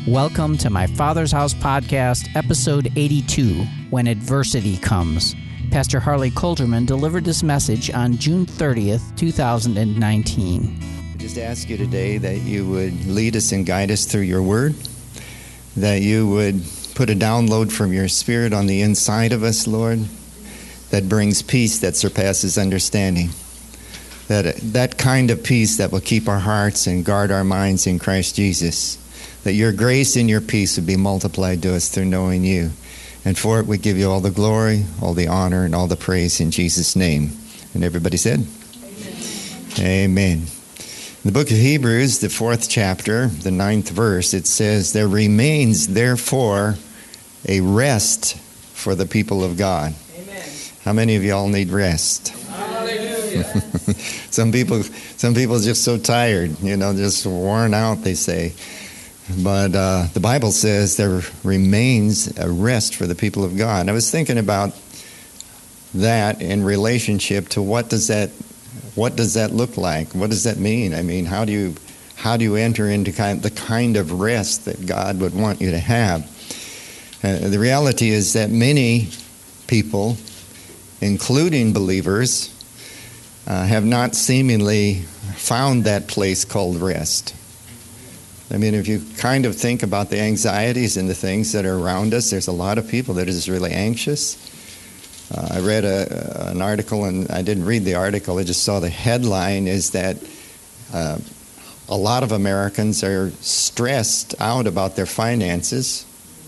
Welcome to my Father's House podcast, episode 82, When Adversity Comes. Pastor Harley Kolderman delivered this message on June 30th, 2019. I just ask you today that you would lead us and guide us through your word, that you would put a download from your spirit on the inside of us, Lord, that brings peace that surpasses understanding. That kind of peace that will keep our hearts and guard our minds in Christ Jesus. That your grace and your peace would be multiplied to us through knowing you. And for it, we give you all the glory, all the honor, and all the praise in Jesus' name. And everybody said? Amen. In the book of Hebrews, the 4th chapter, the 9th verse, it says, "There remains, therefore, a rest for the people of God." Amen. How many of y'all need rest? Hallelujah. Some people are just so tired, just worn out, they say. But the Bible says there remains a rest for the people of God. And I was thinking about that in relationship to what does that look like? What does that mean? I mean, how do you enter into the kind of rest that God would want you to have? The reality is that many people, including believers, have not seemingly found that place called rest. I mean, if you kind of think about the anxieties and the things that are around us, there's a lot of people that are just really anxious. I read an article, and I didn't read the article, I just saw the headline, is that a lot of Americans are stressed out about their finances.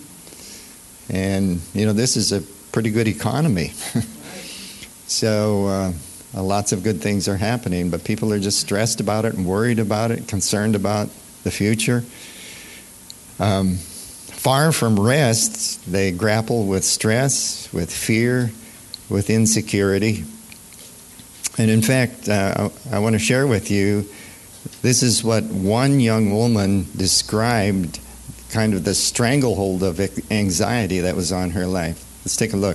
And, this is a pretty good economy. So lots of good things are happening, but people are just stressed about it and worried about it, concerned about the future. Far from rest, they grapple with stress, with fear, with insecurity. And in fact, I want to share with you, this is what one young woman described, kind of the stranglehold of anxiety that was on her life. Let's take a look.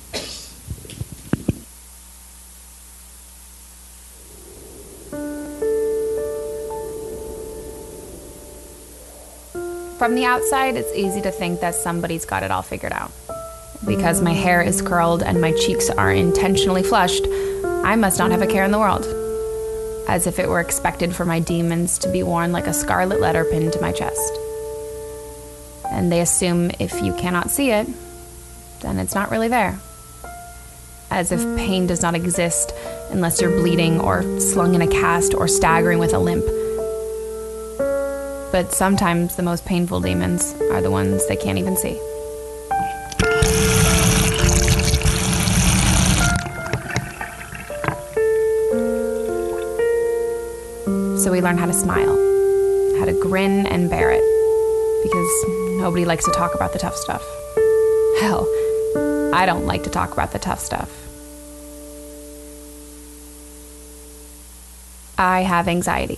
From the outside, it's easy to think that somebody's got it all figured out. Because my hair is curled and my cheeks are intentionally flushed, I must not have a care in the world. As if it were expected for my demons to be worn like a scarlet letter pinned to my chest. And they assume if you cannot see it, then it's not really there. As if pain does not exist unless you're bleeding or slung in a cast or staggering with a limp. But sometimes the most painful demons are the ones they can't even see. So we learn how to smile, how to grin and bear it, because nobody likes to talk about the tough stuff. Hell, I don't like to talk about the tough stuff. I have anxiety.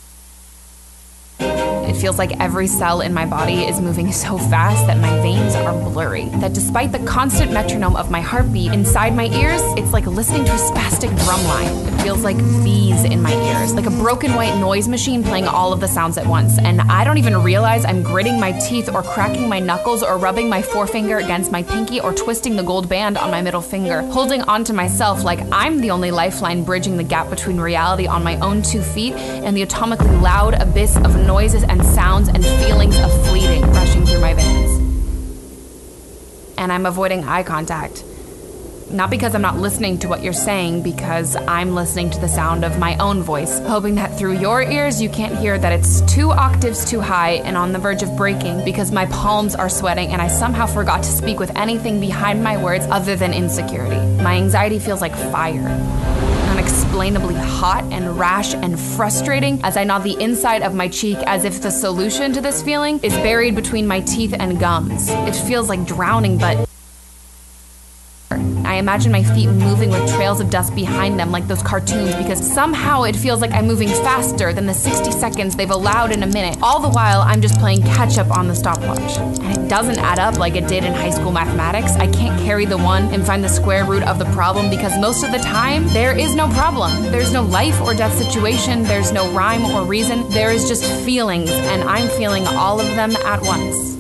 It feels like every cell in my body is moving so fast that my veins are blurry. That despite the constant metronome of my heartbeat inside my ears, it's like listening to a spastic drumline. It feels like bees in my ears, like a broken white noise machine playing all of the sounds at once. And I don't even realize I'm gritting my teeth or cracking my knuckles or rubbing my forefinger against my pinky or twisting the gold band on my middle finger, holding onto myself like I'm the only lifeline bridging the gap between reality on my own 2 feet and the atomically loud abyss of noises and sounds and feelings of fleeting rushing through my veins. And I'm avoiding eye contact. Not because I'm not listening to what you're saying, because I'm listening to the sound of my own voice, hoping that through your ears you can't hear that it's 2 octaves too high and on the verge of breaking because my palms are sweating and I somehow forgot to speak with anything behind my words other than insecurity. My anxiety feels like fire. Unexplainably hot and rash and frustrating as I nod the inside of my cheek as if the solution to this feeling is buried between my teeth and gums. It feels like drowning, but I imagine my feet moving with trails of dust behind them like those cartoons, because somehow it feels like I'm moving faster than the 60 seconds they've allowed in a minute. All the while, I'm just playing catch up on the stopwatch. And it doesn't add up like it did in high school mathematics. I can't carry the 1 and find the square root of the problem, because most of the time, there is no problem. There's no life or death situation. There's no rhyme or reason. There is just feelings, and I'm feeling all of them at once.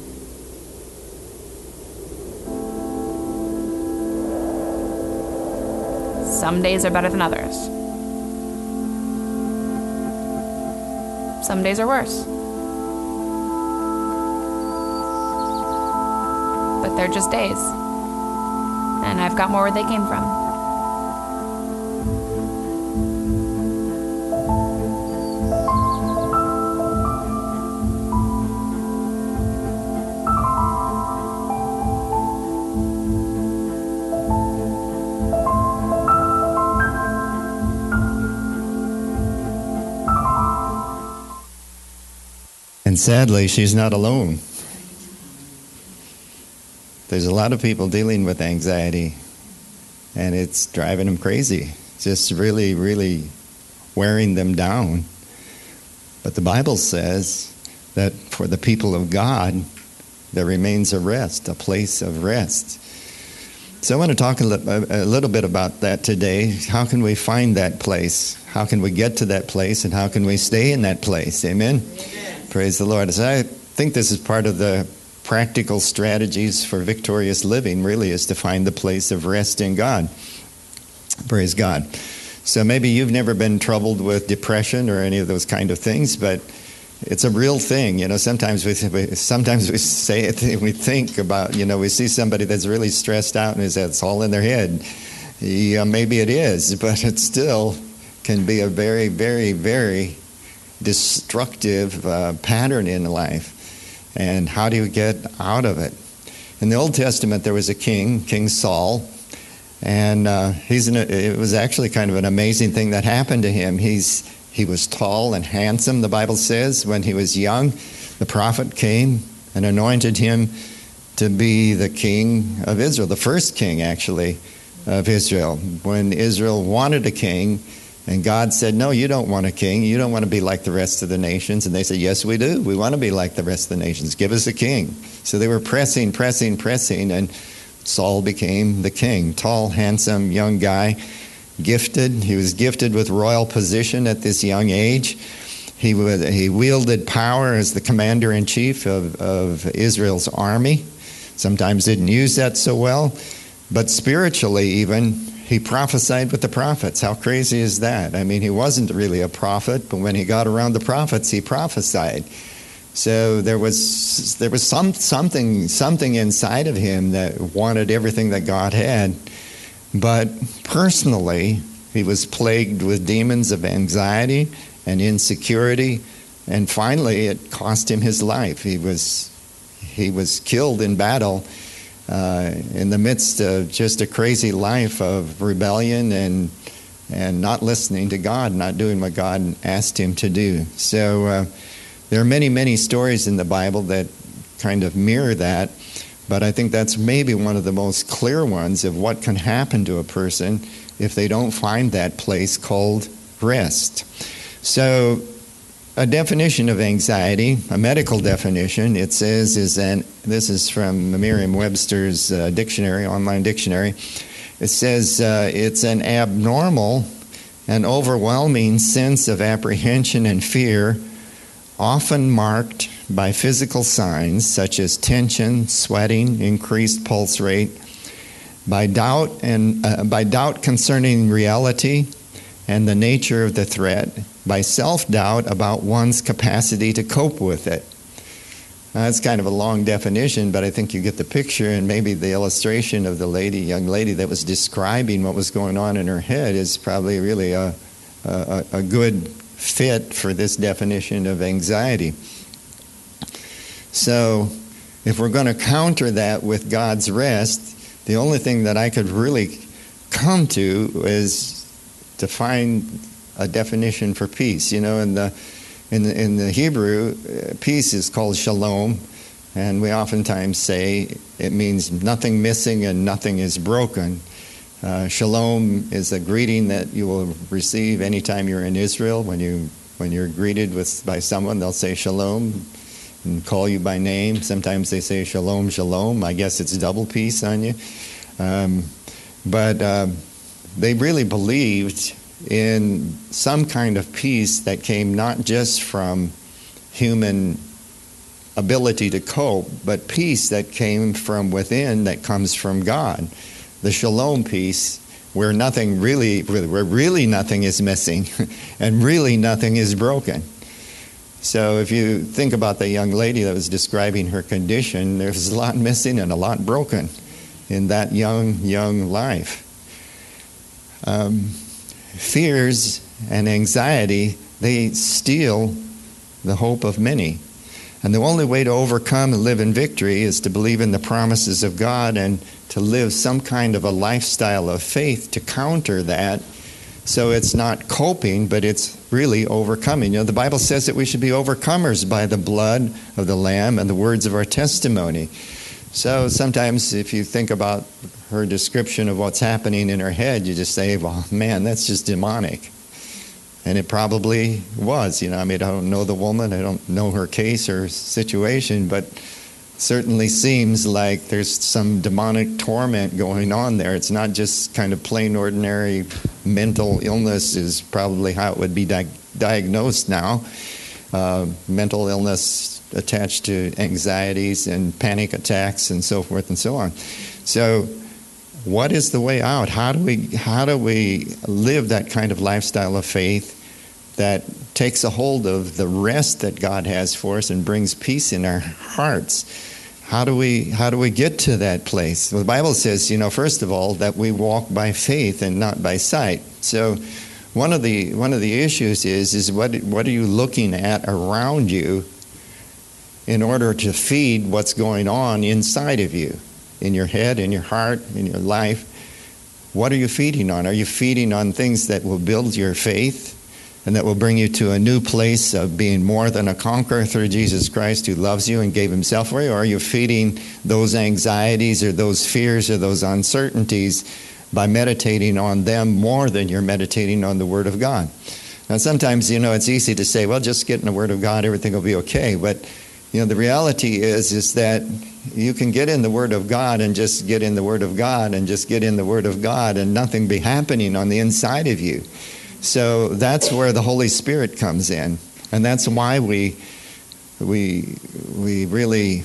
Some days are better than others. Some days are worse. But they're just days. And I've got more where they came from. And sadly, she's not alone. There's a lot of people dealing with anxiety, and it's driving them crazy. It's just really, really wearing them down. But the Bible says that for the people of God, there remains a rest, a place of rest. So I want to talk a little bit about that today. How can we find that place? How can we get to that place, and how can we stay in that place? Amen? Amen. Praise the Lord. So I think this is part of the practical strategies for victorious living, really, is to find the place of rest in God. Praise God. So maybe you've never been troubled with depression or any of those kind of things, but it's a real thing. You know, sometimes we say it, we think about, you know, we see somebody that's really stressed out and it's all in their head. Yeah, maybe it is, but it still can be a very, very, very destructive pattern in life. And how do you get out of it? In the Old Testament, there was a king, King Saul, and it was actually kind of an amazing thing that happened to him. He was tall and handsome, the Bible says. When he was young, the prophet came and anointed him to be the king of Israel, the first king, actually, of Israel. When Israel wanted a king, and God said, no, you don't want a king. You don't want to be like the rest of the nations. And they said, yes, we do. We want to be like the rest of the nations. Give us a king. So they were pressing, and Saul became the king. Tall, handsome, young guy, gifted. He was gifted with royal position at this young age. He wielded power as the commander-in-chief of Israel's army. Sometimes didn't use that so well. But spiritually even, he prophesied with the prophets. How crazy is that? I mean, he wasn't really a prophet, but when he got around the prophets, he prophesied. So there was something inside of him that wanted everything that God had. But personally, he was plagued with demons of anxiety and insecurity, and finally it cost him his life. He was killed in battle in the midst of just a crazy life of rebellion and not listening to God, not doing what God asked him to do. So there are many, many stories in the Bible that kind of mirror that, but I think that's maybe one of the most clear ones of what can happen to a person if they don't find that place called rest. So a definition of anxiety, a medical definition, it says this is from Merriam-Webster's dictionary, online dictionary. It says it's an abnormal and overwhelming sense of apprehension and fear, often marked by physical signs such as tension, sweating, increased pulse rate, by doubt concerning reality and the nature of the threat, by self-doubt about one's capacity to cope with it. That's kind of a long definition, but I think you get the picture, and maybe the illustration of the young lady that was describing what was going on in her head is probably really a good fit for this definition of anxiety. So if we're going to counter that with God's rest, the only thing that I could really come to is to find a definition for peace. You know, in the Hebrew, peace is called shalom, And we oftentimes say it means nothing missing and nothing is broken. Shalom is a greeting that you will receive anytime you're in Israel. When you're greeted by someone, they'll say shalom and call you by name. Sometimes they say shalom, shalom. I guess it's double peace on you. But they really believed in some kind of peace that came not just from human ability to cope, but peace that came from within, that comes from God. The shalom peace, where really nothing is missing and really nothing is broken. So if you think about the young lady that was describing her condition, there's a lot missing and a lot broken in that young life. Fears and anxiety, they steal the hope of many. And the only way to overcome and live in victory is to believe in the promises of God and to live some kind of a lifestyle of faith to counter that. So it's not coping, but it's really overcoming. You know, the Bible says that we should be overcomers by the blood of the Lamb and the words of our testimony. So sometimes if you think about her description of what's happening in her head, you just say, well, man, that's just demonic. And it probably was. You know, I mean, I don't know the woman. I don't know her case or situation, but certainly seems like there's some demonic torment going on there. It's not just kind of plain ordinary mental illness is probably how it would be diagnosed now. Mental illness attached to anxieties and panic attacks and so forth and so on. So what is the way out? How do we live that kind of lifestyle of faith that takes a hold of the rest that God has for us and brings peace in our hearts? How do we get to that place? Well, the Bible says, you know, first of all, that we walk by faith and not by sight. So one of the issues is what are you looking at around you in order to feed what's going on inside of you, in your head, in your heart, in your life? What are you feeding on? Are you feeding on things that will build your faith and that will bring you to a new place of being more than a conqueror through Jesus Christ, who loves you and gave himself for you? Or are you feeding those anxieties or those fears or those uncertainties by meditating on them more than you're meditating on the Word of God? Now, sometimes, you know, it's easy to say, well, just get in the Word of God, everything will be okay. But, you know, the reality is that you can get in the Word of God and just get in the Word of God and just get in the Word of God and nothing be happening on the inside of you. So that's where the Holy Spirit comes in. And that's why we really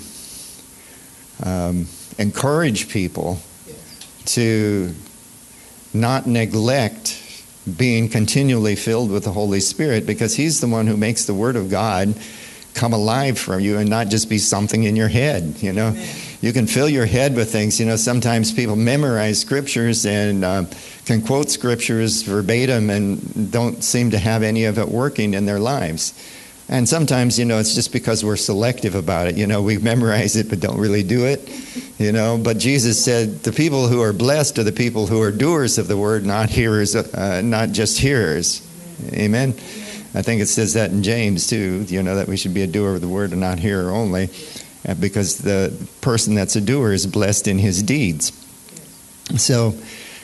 encourage people to not neglect being continually filled with the Holy Spirit, because he's the one who makes the Word of God come alive for you and not just be something in your head, you know. Amen. You can fill your head with things. You know, sometimes people memorize scriptures and can quote scriptures verbatim and don't seem to have any of it working in their lives. And sometimes, you know, it's just because we're selective about it. You know, we memorize it but don't really do it, you know. But Jesus said the people who are blessed are the people who are doers of the word, not hearers, not just hearers. Amen. I think it says that in James too, you know, that we should be a doer of the word and not hearer only, because the person that's a doer is blessed in his deeds. So,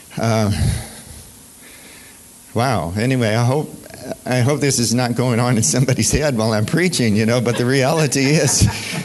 wow. Anyway, I hope this is not going on in somebody's head while I'm preaching, you know. But the reality is,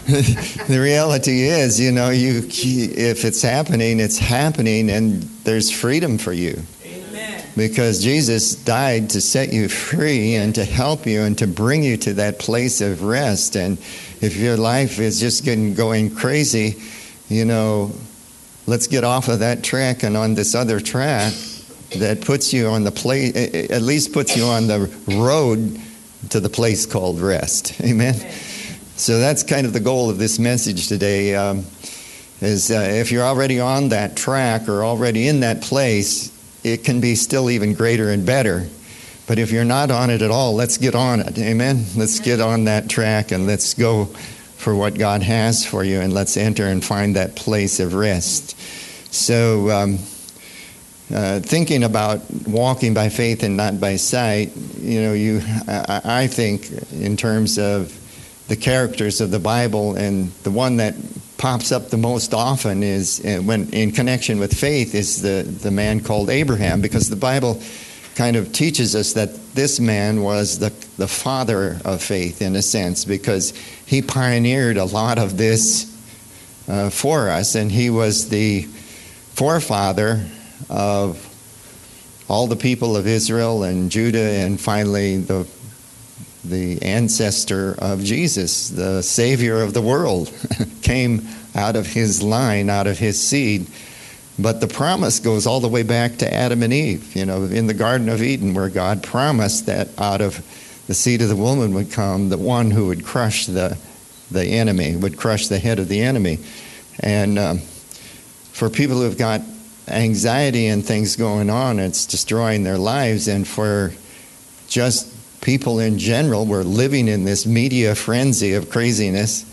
you know, if it's happening, and there's freedom for you. Because Jesus died to set you free and to help you and to bring you to that place of rest. And if your life is just going crazy, you know, let's get off of that track and on this other track that puts you on the place, at least puts you on the road to the place called rest. Amen. So that's kind of the goal of this message today. Is if you're already on that track or already in that place, it can be still even greater and better. But if you're not on it at all, let's get on it. Amen? Let's get on that track and let's go for what God has for you, and let's enter and find that place of rest. So thinking about walking by faith and not by sight, you know, I think in terms of the characters of the Bible, and the one that pops up the most often is, when in connection with faith, is the man called Abraham, because the Bible kind of teaches us that this man was the father of faith in a sense, because he pioneered a lot of this for us, and he was the forefather of all the people of Israel and Judah, and finally the ancestor of Jesus, the Savior of the world, came out of his line, out of his seed. But the promise goes all the way back to Adam and Eve, in the Garden of Eden, where God promised that out of the seed of the woman would come the one who would crush the enemy, would crush the head of the enemy. And for people who've got anxiety and things going on, it's destroying their lives. And for just people in general, we're living in this media frenzy of craziness.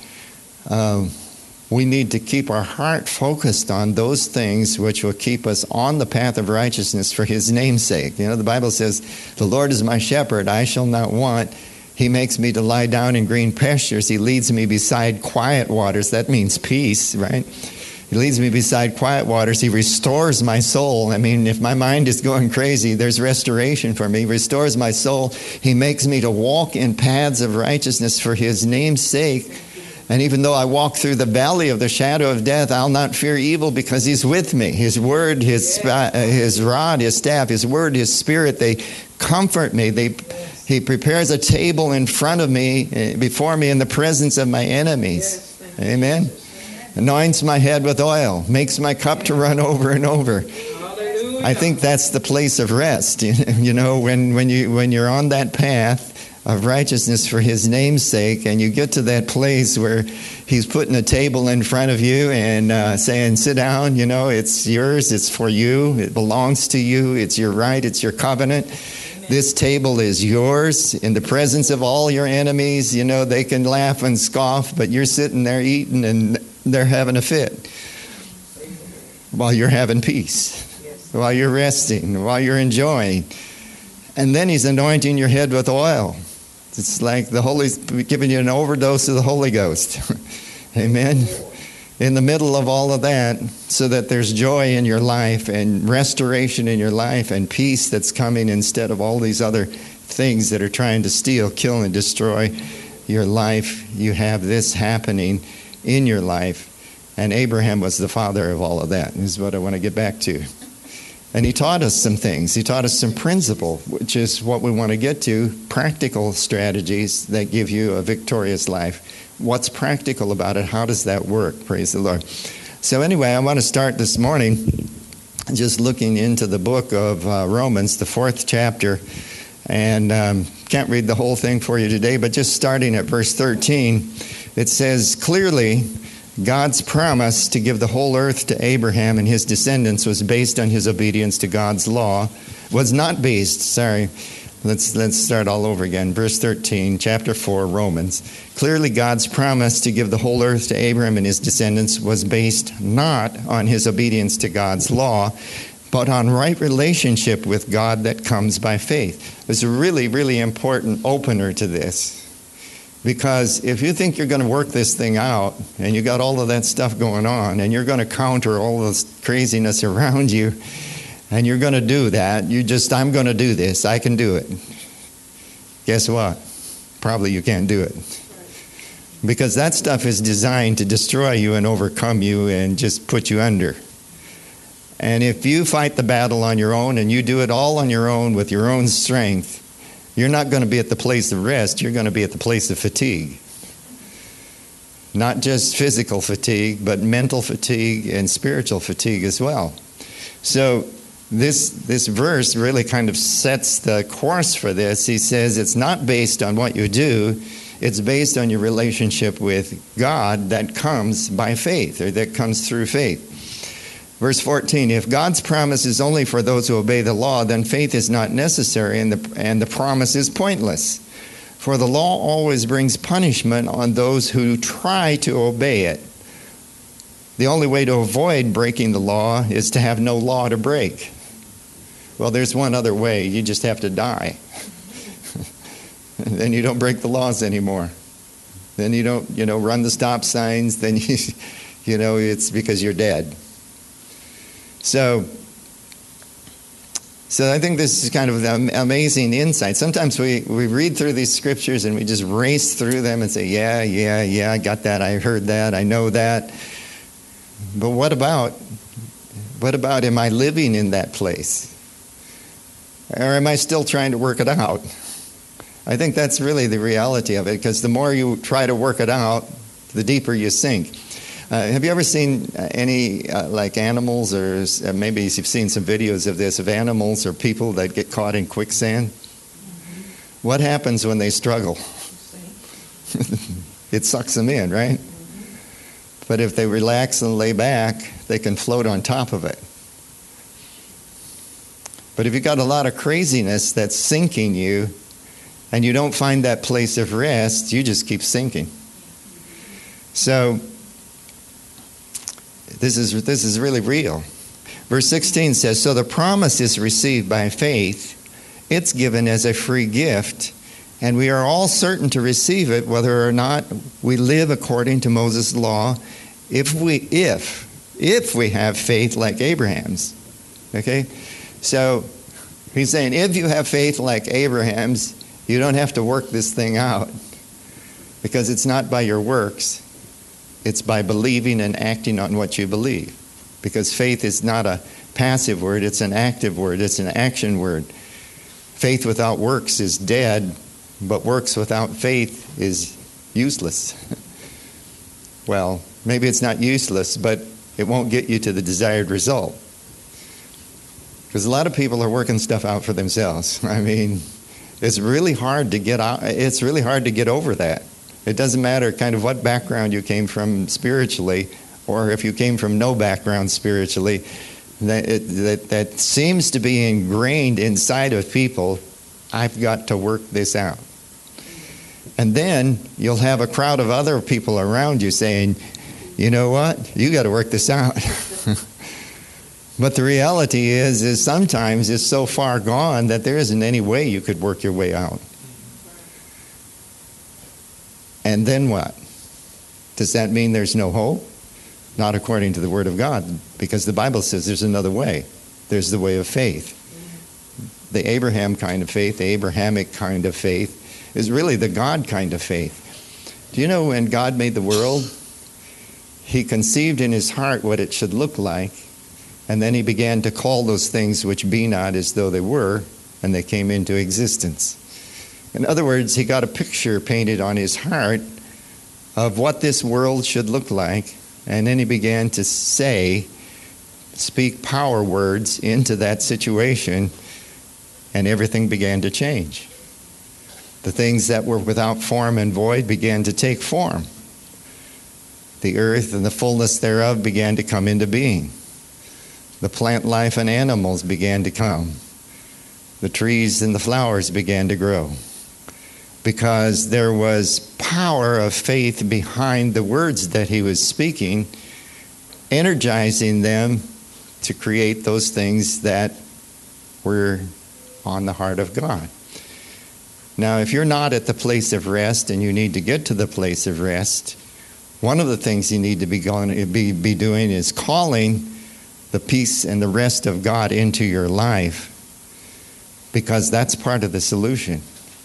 We need to keep our heart focused on those things which will keep us on the path of righteousness for his name's sake. The Bible says, the Lord is my shepherd, I shall not want. He makes me to lie down in green pastures. He leads me beside quiet waters. That means peace, right? He leads me beside quiet waters. He restores my soul. I mean, if my mind is going crazy, there's restoration for me. He restores my soul. He makes me to walk in paths of righteousness for his name's sake. And even though I walk through the valley of the shadow of death, I'll not fear evil, because he's with me. His word, his rod, his staff, his word, his spirit, they comfort me. He prepares a table in front of me, before me, in the presence of my enemies. Amen. Anoints my head with oil, makes my cup to run over and over. Hallelujah. I think that's the place of rest. When you're on that path of righteousness for his name's sake, and you get to that place where he's putting a table in front of you and saying, sit down, it's yours, it's for you, it belongs to you, it's your right, it's your covenant. Amen. This table is yours in the presence of all your enemies. They can laugh and scoff, but you're sitting there eating and they're having a fit while you're having peace, while you're resting, while you're enjoying. And then he's anointing your head with oil. It's like the Holy's giving you an overdose of the Holy Ghost. Amen. In the middle of all of that, so that there's joy in your life and restoration in your life and peace that's coming instead of all these other things that are trying to steal, kill, and destroy your life. You have this happening in your life. And Abraham was the father of all of that, is what I want to get back to. And he taught us some things. He taught us some principle, which is what we want to get to, practical strategies that give you a victorious life. What's practical about it? How does that work? Praise the Lord. So anyway, I want to start this morning just looking into the book of Romans, the 4th chapter. And can't read the whole thing for you today, but just starting at verse 13, it says, clearly, God's promise to give the whole earth to Abraham and his descendants was based on his obedience to God's law. Was not based, let's start all over again. Verse 13, chapter 4, Romans. Clearly God's promise to give the whole earth to Abraham and his descendants was based not on his obedience to God's law, but on right relationship with God that comes by faith. There's a really, really important opener to this. Because if you think you're going to work this thing out, and you got all of that stuff going on, and you're going to counter all this craziness around you, and you're going to do that, I'm going to do this, I can do it. Guess what? Probably you can't do it. Because that stuff is designed to destroy you and overcome you and just put you under. And if you fight the battle on your own, and you do it all on your own with your own strength, you're not going to be at the place of rest. You're going to be at the place of fatigue. Not just physical fatigue, but mental fatigue and spiritual fatigue as well. So this verse really kind of sets the course for this. He says it's not based on what you do. It's based on your relationship with God that comes by faith, or that comes through faith. Verse 14, if God's promise is only for those who obey the law, then faith is not necessary, and the promise is pointless. For the law always brings punishment on those who try to obey it. The only way to avoid breaking the law is to have no law to break. Well, there's one other way. You just have to die. Then you don't break the laws anymore. Then you don't, run the stop signs. Then it's because you're dead. So I think this is kind of an amazing insight. Sometimes we read through these scriptures and we just race through them and say, yeah, I got that, I heard that, I know that. But what about am I living in that place? Or am I still trying to work it out? I think that's really the reality of it, because the more you try to work it out, the deeper you sink. Have you ever seen any like animals, or maybe you've seen some videos of this, of animals or people that get caught in quicksand? Mm-hmm. What happens when they struggle? It sucks them in, right? Mm-hmm. But if they relax and lay back, they can float on top of it. But if you've got a lot of craziness that's sinking you, and you don't find that place of rest, you just keep sinking. So this is really real. Verse 16 says, so the promise is received by faith. It's given as a free gift, and we are all certain to receive it, whether or not we live according to Moses' law, if we have faith like Abraham's. Okay? So he's saying, if you have faith like Abraham's, you don't have to work this thing out, because it's not by your works. It's by believing and acting on what you believe. Because faith is not a passive word, it's an active word, it's an action word. Faith without works is dead, but works without faith is useless. Well, maybe it's not useless, but it won't get you to the desired result. Because a lot of people are working stuff out for themselves. I mean, it's really hard to get out. It's really hard to get over that. It doesn't matter kind of what background you came from spiritually, or if you came from no background spiritually, that seems to be ingrained inside of people. I've got to work this out. And then you'll have a crowd of other people around you saying, you know what, you got to work this out. But the reality is sometimes it's so far gone that there isn't any way you could work your way out. And then what? Does that mean there's no hope? Not according to the Word of God, because the Bible says there's another way. There's the way of faith. The Abraham kind of faith, the Abrahamic kind of faith, is really the God kind of faith. Do you know when God made the world, He conceived in His heart what it should look like, and then He began to call those things which be not as though they were, and they came into existence. In other words, He got a picture painted on His heart of what this world should look like, and then He began to speak power words into that situation, and everything began to change. The things that were without form and void began to take form. The earth and the fullness thereof began to come into being. The plant life and animals began to come. The trees and the flowers began to grow. Because there was power of faith behind the words that He was speaking, energizing them to create those things that were on the heart of God. Now, if you're not at the place of rest and you need to get to the place of rest, one of the things you need to be doing is calling the peace and the rest of God into your life, because that's part of the solution.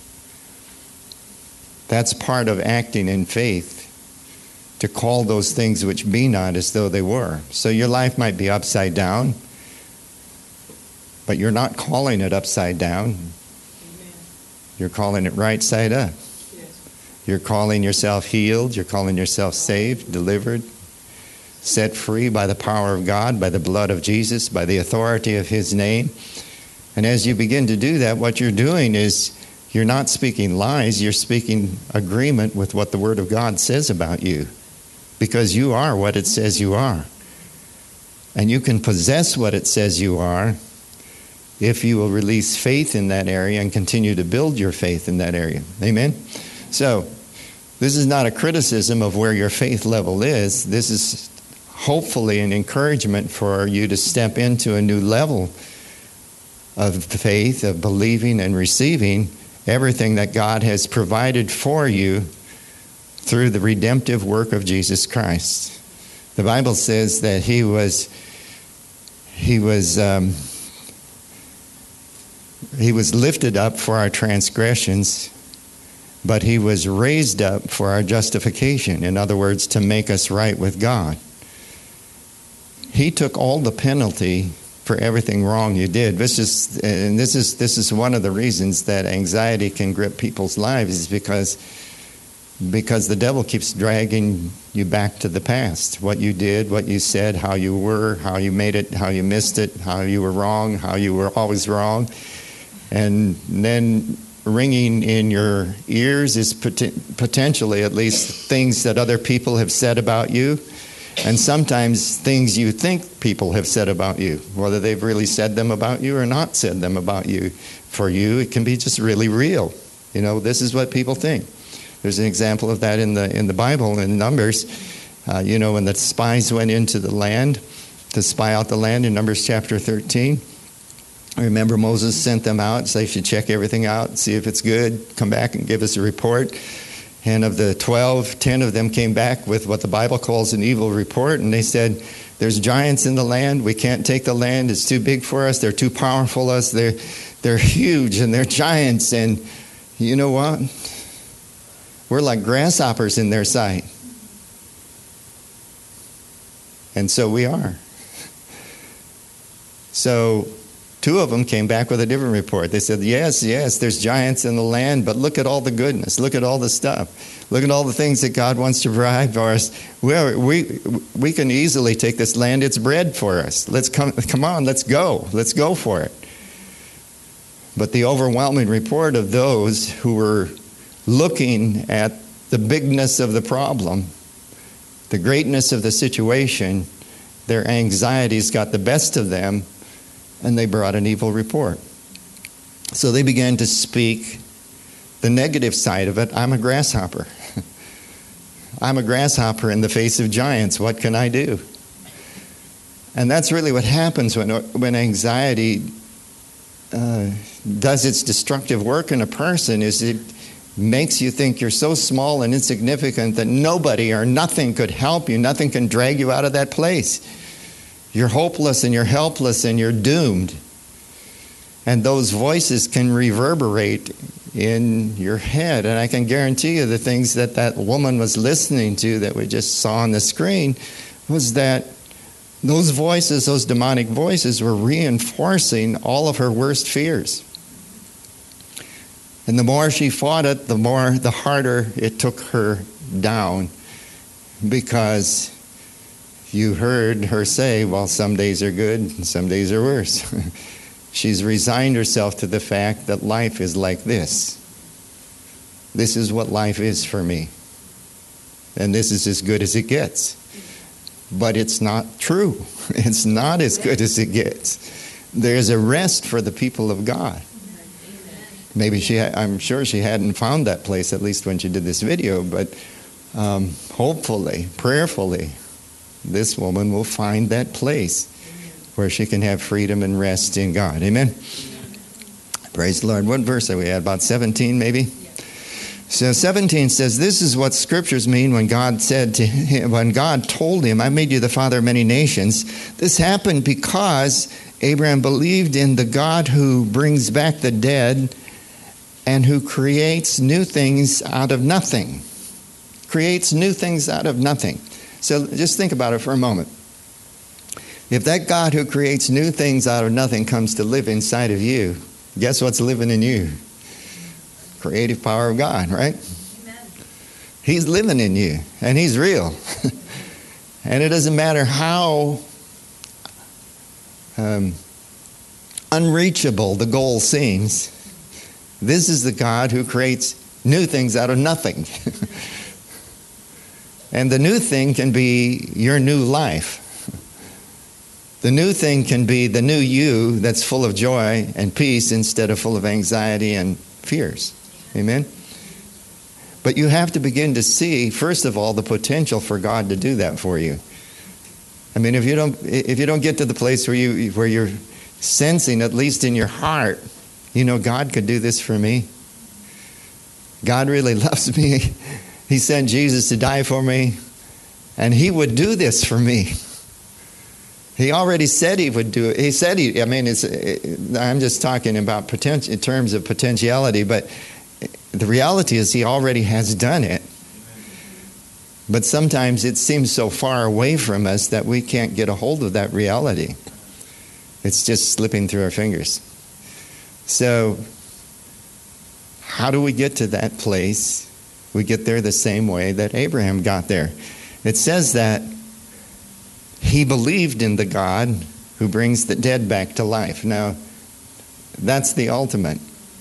That's part of acting in faith, to call those things which be not as though they were. So your life might be upside down, but you're not calling it upside down. Amen. You're calling it right side up. Yes. You're calling yourself healed. You're calling yourself saved, delivered, set free by the power of God, by the blood of Jesus, by the authority of His name. And as you begin to do that, what you're doing is you're not speaking lies, you're speaking agreement with what the Word of God says about you. Because you are what it says you are. And you can possess what it says you are if you will release faith in that area and continue to build your faith in that area. Amen? So, this is not a criticism of where your faith level is. This is hopefully an encouragement for you to step into a new level of faith, of believing and receiving everything that God has provided for you through the redemptive work of Jesus Christ. The Bible says that he was lifted up for our transgressions, but he was raised up for our justification. In other words, to make us right with God. He took all the penalty for everything wrong you did. This is one of the reasons that anxiety can grip people's lives, is because the devil keeps dragging you back to the past. What you did, what you said, how you were, how you made it, how you missed it, how you were wrong, how you were always wrong. And then ringing in your ears is potentially at least things that other people have said about you. And sometimes things you think people have said about you, whether they've really said them about you or not said them about you. For you, it can be just really real. You know, this is what people think. There's an example of that in the Bible, in Numbers. When the spies went into the land to spy out the land in Numbers chapter 13. Remember, Moses sent them out, so they should check everything out, see if it's good, come back and give us a report. And of the 12, 10 of them came back with what the Bible calls an evil report, and they said, there's giants in the land, we can't take the land, it's too big for us, they're too powerful for us, they're huge and they're giants, and you know what? We're like grasshoppers in their sight. And so we are. So 2 of them came back with a different report. They said, yes, there's giants in the land, but look at all the goodness. Look at all the stuff. Look at all the things that God wants to provide for us. We can easily take this land. It's bread for us. Come on, let's go. Let's go for it. But the overwhelming report of those who were looking at the bigness of the problem, the greatness of the situation, their anxieties got the best of them, and they brought an evil report. So they began to speak the negative side of it. I'm a grasshopper. I'm a grasshopper in the face of giants. What can I do? And that's really what happens when anxiety does its destructive work in a person, is it makes you think you're so small and insignificant that nobody or nothing could help you. Nothing can drag you out of that place. You're hopeless and you're helpless and you're doomed. And those voices can reverberate in your head. And I can guarantee you the things that woman was listening to that we just saw on the screen was that those voices, those demonic voices, were reinforcing all of her worst fears. And the more she fought it, the harder it took her down, because you heard her say, well, some days are good and some days are worse. She's resigned herself to the fact that life is like this. This is what life is for me. And this is as good as it gets. But it's not true. It's not as good as it gets. There's a rest for the people of God. Maybe I'm sure she hadn't found that place, at least when she did this video, but hopefully, prayerfully, this woman will find that place where she can have freedom and rest in God. Amen? Praise the Lord. What verse are we at? About 17 maybe? So 17 says, this is what scriptures mean when God said to him, when God told him, I made you the father of many nations. This happened because Abraham believed in the God who brings back the dead and who creates new things out of nothing. Creates new things out of nothing. So just think about it for a moment. If that God who creates new things out of nothing comes to live inside of you, guess what's living in you? Creative power of God, right? Amen. He's living in you, and He's real. And it doesn't matter how unreachable the goal seems. This is the God who creates new things out of nothing. And the new thing can be your new life. The new thing can be the new you that's full of joy and peace instead of full of anxiety and fears. Amen? But you have to begin to see, first of all, the potential for God to do that for you. I mean, if you don't get to the place where you're sensing, at least in your heart, God could do this for me. God really loves me. He sent Jesus to die for me, and he would do this for me. He already said he would do it. He said I'm just talking about potential in terms of potentiality, but the reality is he already has done it. But sometimes it seems so far away from us that we can't get a hold of that reality. It's just slipping through our fingers. So, how do we get to that place? We get there the same way that Abraham got there. It says that he believed in the God who brings the dead back to life. Now, that's the ultimate.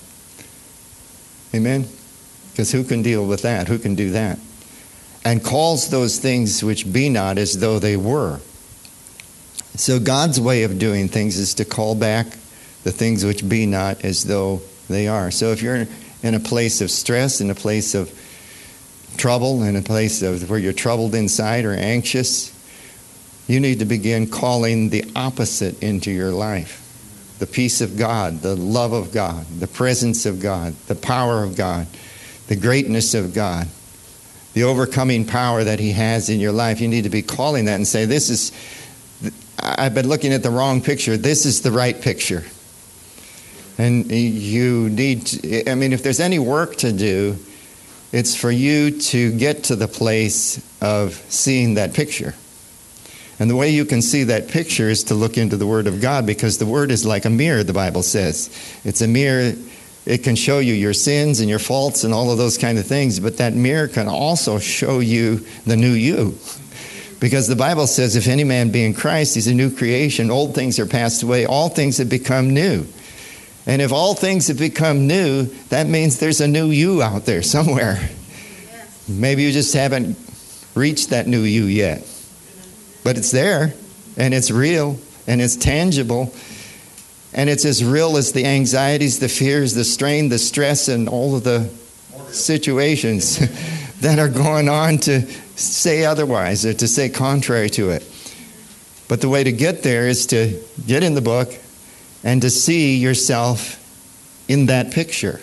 Amen? Because who can deal with that? Who can do that? And calls those things which be not as though they were. So God's way of doing things is to call back the things which be not as though they are. So if you're in a place of stress, in a place of trouble, in a place of where you're troubled inside or anxious, you need to begin calling the opposite into your life. The peace of God, the love of God, the presence of God, the power of God, the greatness of God, the overcoming power that He has in your life. You need to be calling that and say, I've been looking at the wrong picture. This is the right picture. And you need to, if there's any work to do, it's for you to get to the place of seeing that picture. And the way you can see that picture is to look into the Word of God, because the Word is like a mirror, the Bible says. It's a mirror. It can show you your sins and your faults and all of those kind of things, but that mirror can also show you the new you. Because the Bible says, if any man be in Christ, he's a new creation. Old things are passed away. All things have become new. And if all things have become new, that means there's a new you out there somewhere. Yes. Maybe you just haven't reached that new you yet. But it's there, and it's real, and it's tangible, and it's as real as the anxieties, the fears, the strain, the stress, and all of the situations that are going on to say otherwise or to say contrary to it. But the way to get there is to get in the book and to see yourself in that picture.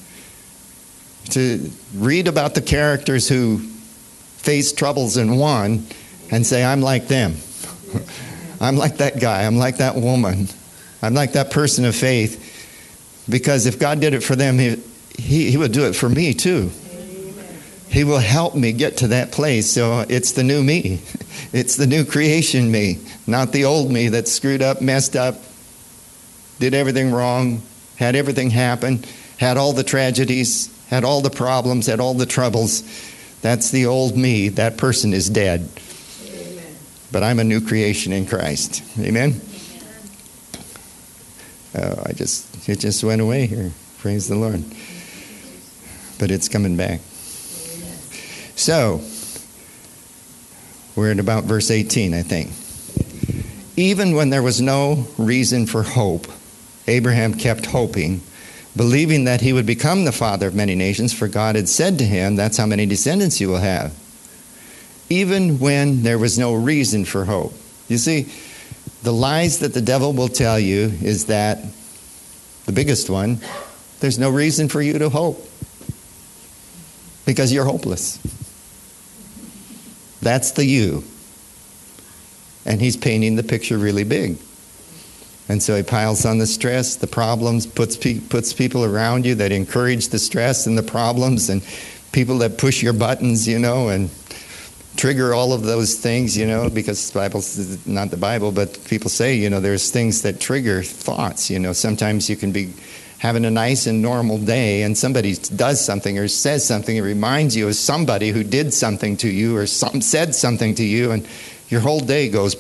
To read about the characters who faced troubles and won and say, I'm like them. I'm like that guy. I'm like that woman. I'm like that person of faith. Because if God did it for them, He would do it for me too. He will help me get to that place. So it's the new me. It's the new creation me, not the old me that screwed up, messed up, did everything wrong, had everything happen, had all the tragedies, had all the problems, had all the troubles. That's the old me. That person is dead. Amen. But I'm a new creation in Christ. Amen? Oh, it just went away here. Praise the Lord. But it's coming back. So, we're at about verse 18, I think. Even when there was no reason for hope, Abraham kept hoping, believing that he would become the father of many nations, for God had said to him, that's how many descendants you will have. Even when there was no reason for hope. You see, the lies that the devil will tell you is that, the biggest one, there's no reason for you to hope. Because you're hopeless. That's the you. And he's painting the picture really big. And so he piles on the stress, the problems, puts people around you that encourage the stress and the problems, and people that push your buttons, and trigger all of those things, because the Bible's not the Bible, but people say, there's things that trigger thoughts. Sometimes you can be having a nice and normal day, and somebody does something or says something, it reminds you of somebody who did something to you or said something to you, and your whole day goes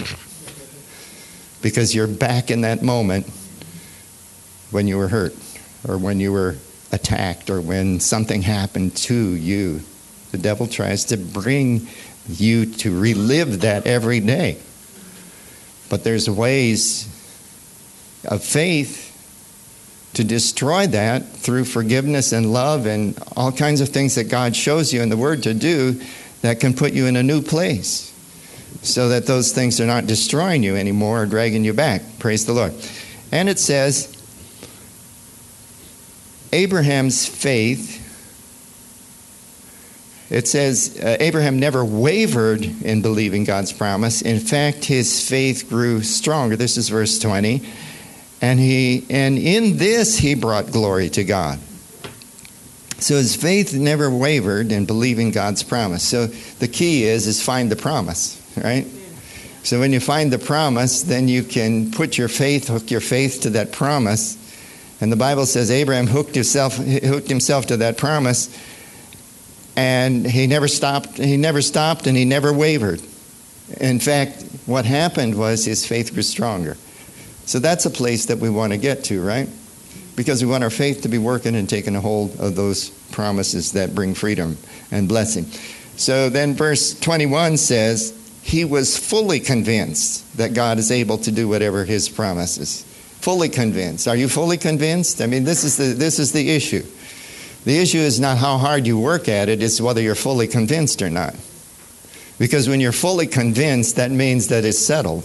because you're back in that moment when you were hurt or when you were attacked or when something happened to you. The devil tries to bring you to relive that every day. But there's ways of faith to destroy that through forgiveness and love and all kinds of things that God shows you in the Word to do that can put you in a new place so that those things are not destroying you anymore or dragging you back. Praise the Lord. And it says, Abraham's faith, It says Abraham never wavered in believing God's promise. In fact, his faith grew stronger. This is verse 20. And in this he brought glory to God. So his faith never wavered in believing God's promise. So the key is find the promise, right? So when you find the promise, then you can hook your faith to that promise. And the Bible says Abraham hooked himself to that promise, and he never stopped and he never wavered. In fact, what happened was his faith grew stronger. So that's a place that we want to get to, right? Because we want our faith to be working and taking a hold of those promises that bring freedom and blessing. So then verse 21 says, he was fully convinced that God is able to do whatever his promises. Fully convinced. Are you fully convinced? I mean, this is the issue. The issue is not how hard you work at it, it's whether you're fully convinced or not. Because when you're fully convinced, that means that it's settled.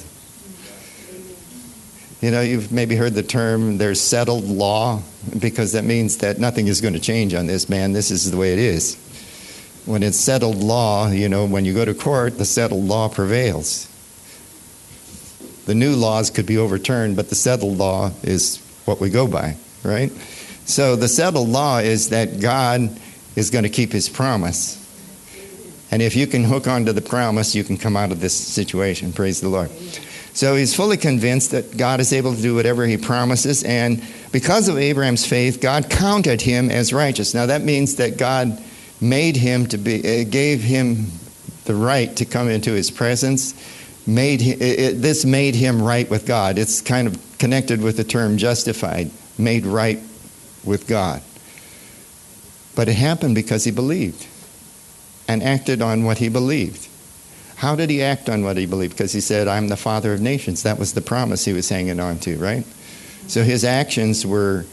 You know, you've maybe heard the term, there's settled law, because that means that nothing is going to change on this, man. This is the way it is. When it's settled law, you know, when you go to court, the settled law prevails. The new laws could be overturned, but the settled law is what we go by, right? So the settled law is that God is going to keep his promise. And if you can hook onto the promise, you can come out of this situation. Praise the Lord. So he's fully convinced that God is able to do whatever he promises. And because of Abraham's faith, God counted him as righteous. Now that means that God made him gave him the right to come into his presence. This made him right with God. It's kind of connected with the term justified, made right with God. But it happened because he believed and acted on what he believed. How did he act on what he believed? Because he said, I'm the father of nations. That was the promise he was hanging on to, right? So his actions were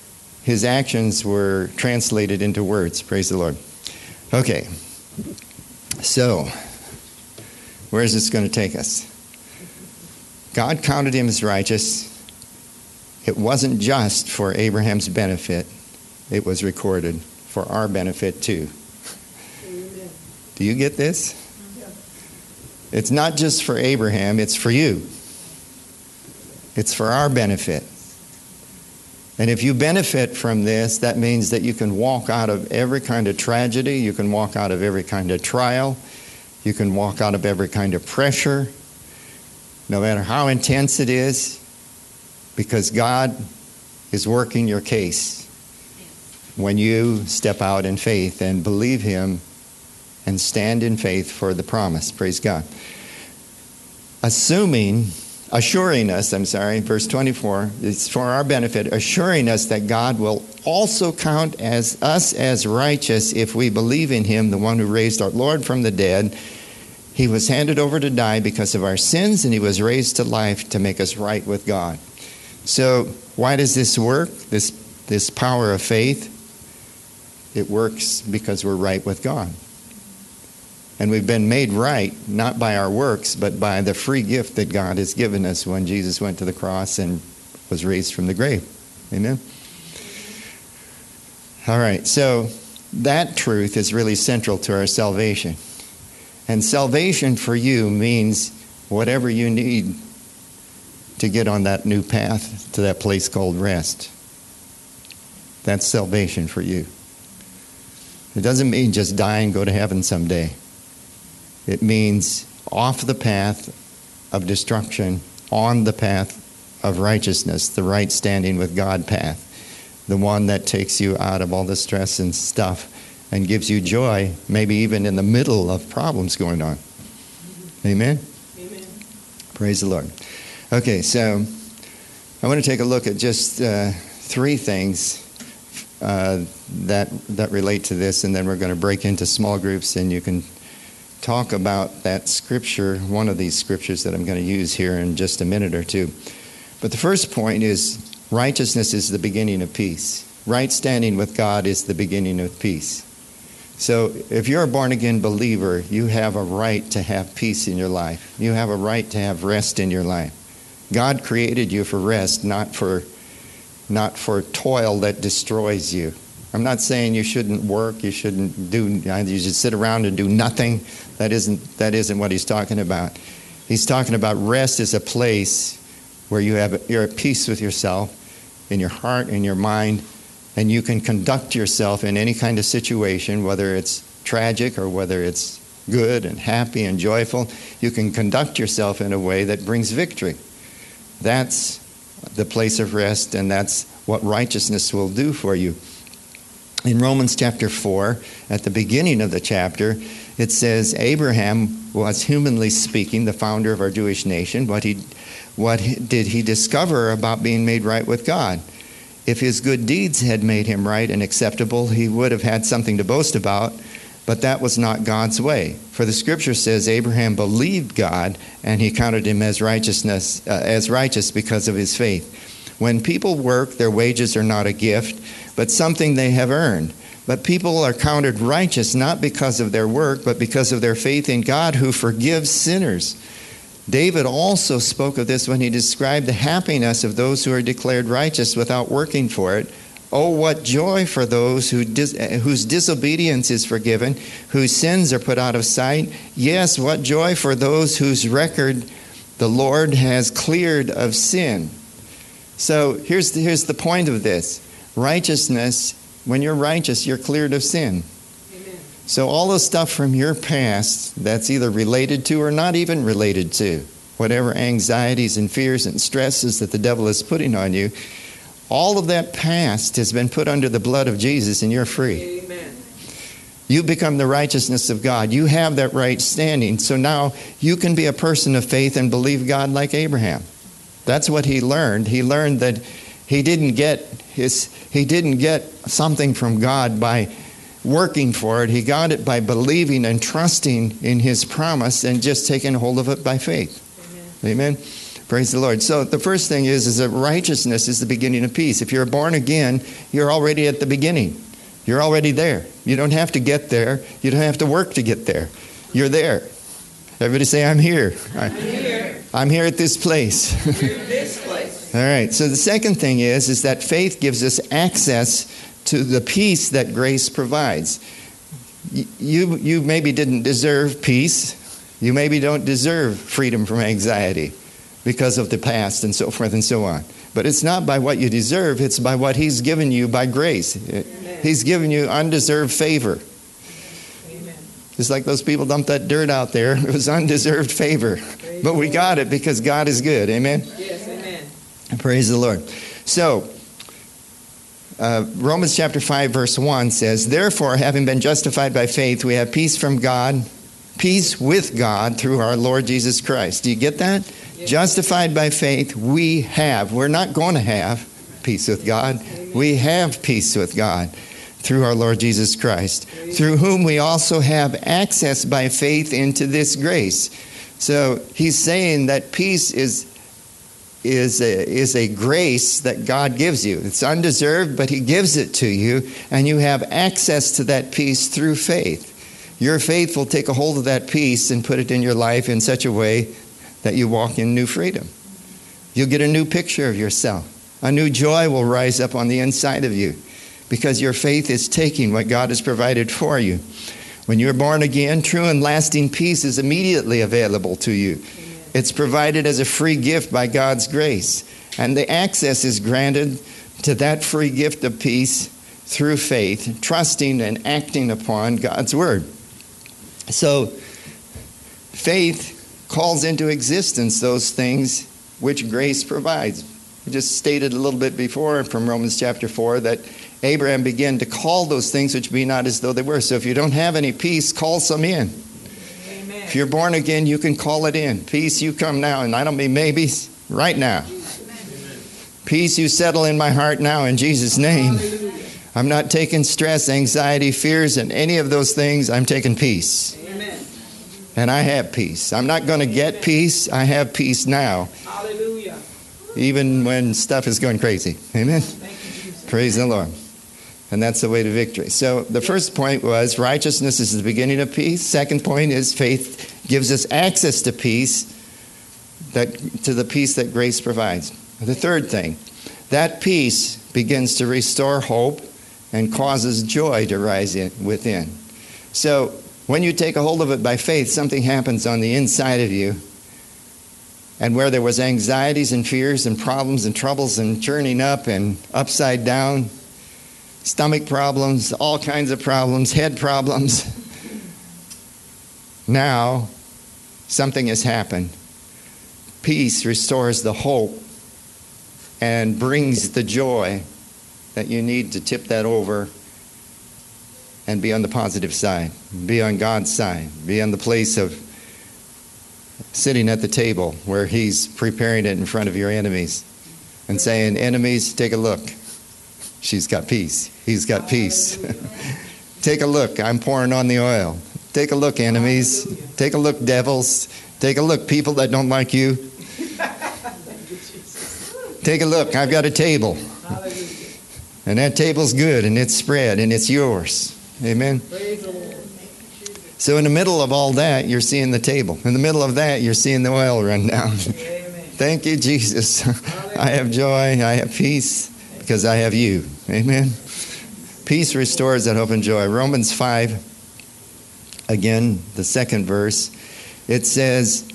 translated into words. Praise the Lord. Okay. So, where is this going to take us? God counted him as righteous. It wasn't just for Abraham's benefit. It was recorded for our benefit too. Amen. Do you get this? It's not just for Abraham, it's for you. It's for our benefit. And if you benefit from this, that means that you can walk out of every kind of tragedy, you can walk out of every kind of trial, you can walk out of every kind of pressure, no matter how intense it is, because God is working your case when you step out in faith and believe him and stand in faith for the promise. Praise God. Assuring us, verse 24, it's for our benefit, assuring us that God will also count us as righteous if we believe in him, the one who raised our Lord from the dead. He was handed over to die because of our sins, and he was raised to life to make us right with God. So why does this work, this power of faith? It works because we're right with God. And we've been made right, not by our works, but by the free gift that God has given us when Jesus went to the cross and was raised from the grave. Amen? All right, so that truth is really central to our salvation. And salvation for you means whatever you need to get on that new path to that place called rest. That's salvation for you. It doesn't mean just die and go to heaven someday. It means off the path of destruction, on the path of righteousness, the right standing with God path, the one that takes you out of all the stress and stuff and gives you joy, maybe even in the middle of problems going on. Amen? Amen. Praise the Lord. Okay, so I want to take a look at just three things that relate to this, and then we're going to break into small groups, and you can talk about that scripture, one of these scriptures that I'm going to use here in just a minute or two. But the first point is righteousness is the beginning of peace. Right standing with God is the beginning of peace. So if you're a born-again believer, you have a right to have peace in your life. You have a right to have rest in your life. God created you for rest, not for toil that destroys you. I'm not saying you shouldn't work, you should sit around and do nothing. That isn't what he's talking about. He's talking about rest as a place where you're at peace with yourself, in your heart, in your mind, and you can conduct yourself in any kind of situation, whether it's tragic or whether it's good and happy and joyful. You can conduct yourself in a way that brings victory. That's the place of rest, and that's what righteousness will do for you. In Romans chapter 4, at the beginning of the chapter, it says Abraham was, humanly speaking, the founder of our Jewish nation. What did he discover about being made right with God? If his good deeds had made him right and acceptable, he would have had something to boast about, but that was not God's way. For the scripture says Abraham believed God, and he counted him as righteous because of his faith. When people work, their wages are not a gift, but something they have earned. But people are counted righteous not because of their work, but because of their faith in God who forgives sinners. David also spoke of this when he described the happiness of those who are declared righteous without working for it. Oh, what joy for those whose disobedience is forgiven, whose sins are put out of sight. Yes, what joy for those whose record the Lord has cleared of sin. So here's the point of this. Righteousness, when you're righteous, you're cleared of sin. Amen. So all the stuff from your past that's either related to or not even related to, whatever anxieties and fears and stresses that the devil is putting on you, all of that past has been put under the blood of Jesus, and you're free. Amen. You become the righteousness of God. You have that right standing. So now you can be a person of faith and believe God like Abraham. That's what he learned. He learned that he didn't get something from God by working for it. He got it by believing and trusting in his promise and just taking hold of it by faith. Amen. Amen. Praise the Lord. So the first thing is that righteousness is the beginning of peace. If you're born again, you're already at the beginning. You're already there. You don't have to get there. You don't have to work to get there. You're there. Everybody say, I'm here. I'm here. I'm here at this place. All right. So the second thing is that faith gives us access to the peace that grace provides. You maybe didn't deserve peace. You maybe don't deserve freedom from anxiety because of the past and so forth and so on. But it's not by what you deserve. It's by what he's given you by grace. Amen. He's given you undeserved favor. Amen. Just like those people dumped that dirt out there. It was undeserved favor. Praise but we got it because God is good. Amen? Yes, amen. Praise the Lord. So, Romans chapter 5 verse 1 says, Therefore, having been justified by faith, we have peace from God, peace with God through our Lord Jesus Christ. Do you get that? Yes. Justified by faith, we have. We're not going to have peace with God. Amen. We have peace with God through our Lord Jesus Christ, Amen. Through whom we also have access by faith into this grace. So he's saying that peace is a grace that God gives you. It's undeserved, but he gives it to you, and you have access to that peace through faith. Your faith will take a hold of that peace and put it in your life in such a way that you walk in new freedom. You'll get a new picture of yourself. A new joy will rise up on the inside of you because your faith is taking what God has provided for you. When you're born again, true and lasting peace is immediately available to you. It's provided as a free gift by God's grace. And the access is granted to that free gift of peace through faith, trusting and acting upon God's word. So faith calls into existence those things which grace provides. We just stated a little bit before from Romans chapter 4 that Abraham began to call those things which be not as though they were. So if you don't have any peace, call some in. Amen. If you're born again, you can call it in. Peace, you come now. And I don't mean maybe, right now. Amen. Peace, you settle in my heart now in Jesus' name. Hallelujah. I'm not taking stress, anxiety, fears, and any of those things. I'm taking peace. Amen. And I have peace. I'm not going to get peace. I have peace now. Hallelujah. Even when stuff is going crazy. Amen. Praise the Lord. And that's the way to victory. So the first point was righteousness is the beginning of peace. Second point is faith gives us access to peace, to the peace that grace provides. The third thing, that peace begins to restore hope and causes joy to rise within. So when you take a hold of it by faith, something happens on the inside of you. And where there was anxieties and fears and problems and troubles and churning up and upside down, stomach problems, all kinds of problems, head problems, now something has happened. Peace restores the hope and brings the joy that you need to tip that over and be on the positive side, be on God's side, be on the place of sitting at the table where He's preparing it in front of your enemies and saying, enemies, take a look. She's got peace. He's got peace. Take a look. I'm pouring on the oil. Take a look, enemies. Take a look, devils. Take a look, people that don't like you. Take a look. I've got a table. And that table's good, and it's spread, and it's yours. Amen? So in the middle of all that, you're seeing the table. In the middle of that, you're seeing the oil run down. Thank you, Jesus. I have joy. I have peace because I have you. Amen? Peace restores that hope and joy. Romans 5, again, the second verse, it says,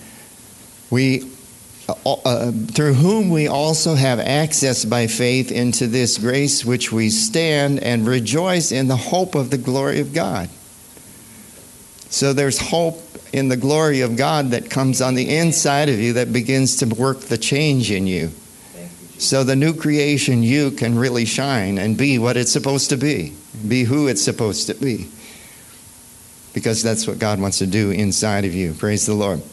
through whom we also have access by faith into this grace which we stand and rejoice in the hope of the glory of God. So there's hope in the glory of God that comes on the inside of you that begins to work the change in you. So the new creation you can really shine and be what it's supposed to be who it's supposed to be. Because that's what God wants to do inside of you. Praise the Lord.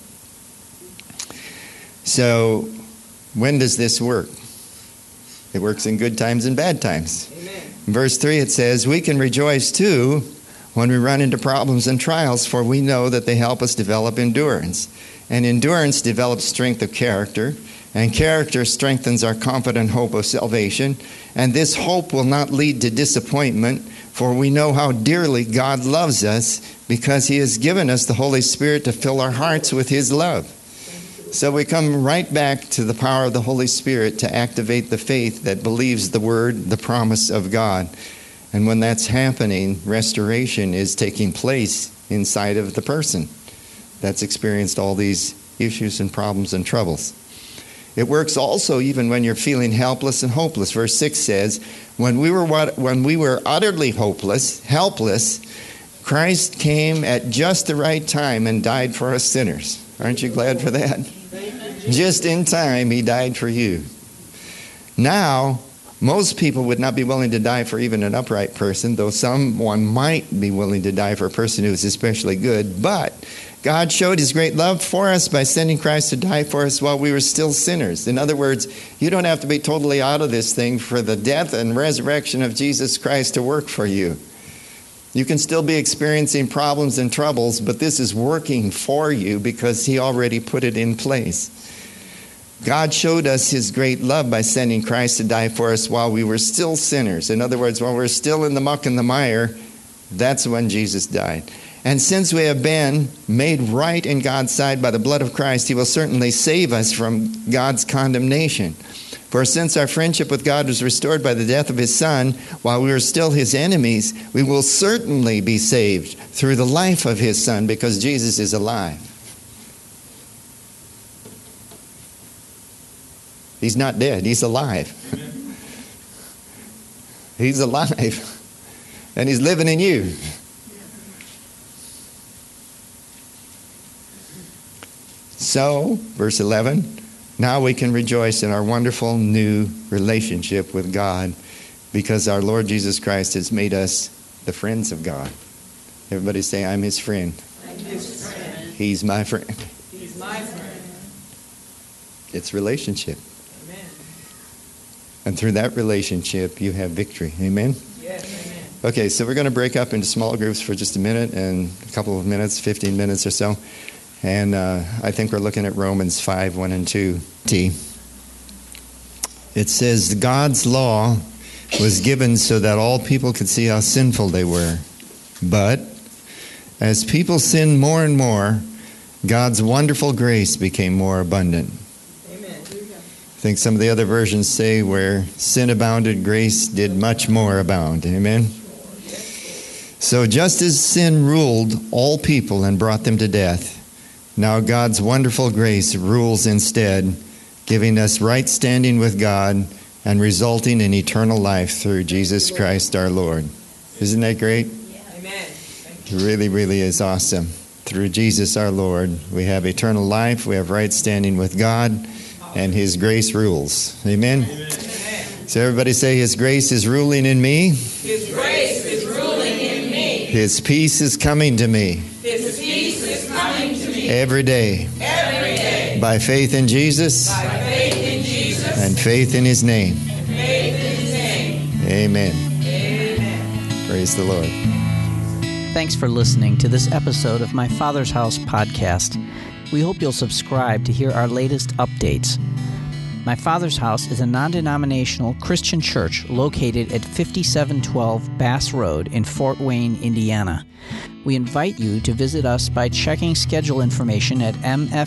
So, when does this work? It works in good times and bad times. Amen. In verse 3 it says, we can rejoice too when we run into problems and trials, for we know that they help us develop endurance. And endurance develops strength of character, and character strengthens our confident hope of salvation. And this hope will not lead to disappointment, for we know how dearly God loves us because He has given us the Holy Spirit to fill our hearts with His love. So we come right back to the power of the Holy Spirit to activate the faith that believes the word, the promise of God. And when that's happening, restoration is taking place inside of the person that's experienced all these issues and problems and troubles. It works also even when you're feeling helpless and hopeless. Verse 6 says, when we were utterly helpless, Christ came at just the right time and died for us sinners. Aren't you glad for that? Just in time, He died for you. Now, most people would not be willing to die for even an upright person, though someone might be willing to die for a person who is especially good. But God showed His great love for us by sending Christ to die for us while we were still sinners. In other words, you don't have to be totally out of this thing for the death and resurrection of Jesus Christ to work for you. You can still be experiencing problems and troubles, but this is working for you because He already put it in place. God showed us His great love by sending Christ to die for us while we were still sinners. In other words, while we're still in the muck and the mire, that's when Jesus died. And since we have been made right in God's sight by the blood of Christ, He will certainly save us from God's condemnation. For since our friendship with God was restored by the death of His Son, while we were still His enemies, we will certainly be saved through the life of His Son, because Jesus is alive. He's not dead. He's alive. Amen. He's alive. And He's living in you. So, verse 11, now we can rejoice in our wonderful new relationship with God because our Lord Jesus Christ has made us the friends of God. Everybody say, I'm His friend. I'm His friend. He's my friend. He's my friend. It's relationship. Amen. And through that relationship, you have victory. Amen? Yes, amen. Okay, so we're going to break up into small groups for just a minute and a couple of minutes, 15 minutes or so. And I think we're looking at Romans 5, 1 and 2. It says, God's law was given so that all people could see how sinful they were. But as people sinned more and more, God's wonderful grace became more abundant. Amen. I think some of the other versions say where sin abounded, grace did much more abound. Amen? So just as sin ruled all people and brought them to death, now God's wonderful grace rules instead, giving us right standing with God and resulting in eternal life through Jesus Christ our Lord. Isn't that great? Amen. It really, really is awesome. Through Jesus our Lord, we have eternal life, we have right standing with God, and His grace rules. Amen? So everybody say, His grace is ruling in me. His grace is ruling in me. His peace is coming to me. His peace is coming to me Every day. every day. By faith in Jesus. By faith in Jesus And faith in His name. and faith in His name. Amen. Amen. Praise the Lord. Thanks for listening to this episode of My Father's House podcast. We hope you'll subscribe to hear our latest updates. My Father's House is a non-denominational Christian church located at 5712 Bass Road in Fort Wayne, Indiana. We invite you to visit us by checking schedule information at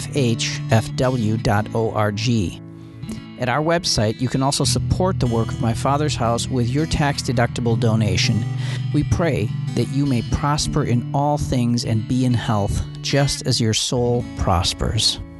mfhfw.org. At our website, you can also support the work of My Father's House with your tax-deductible donation. We pray that you may prosper in all things and be in health, just as your soul prospers.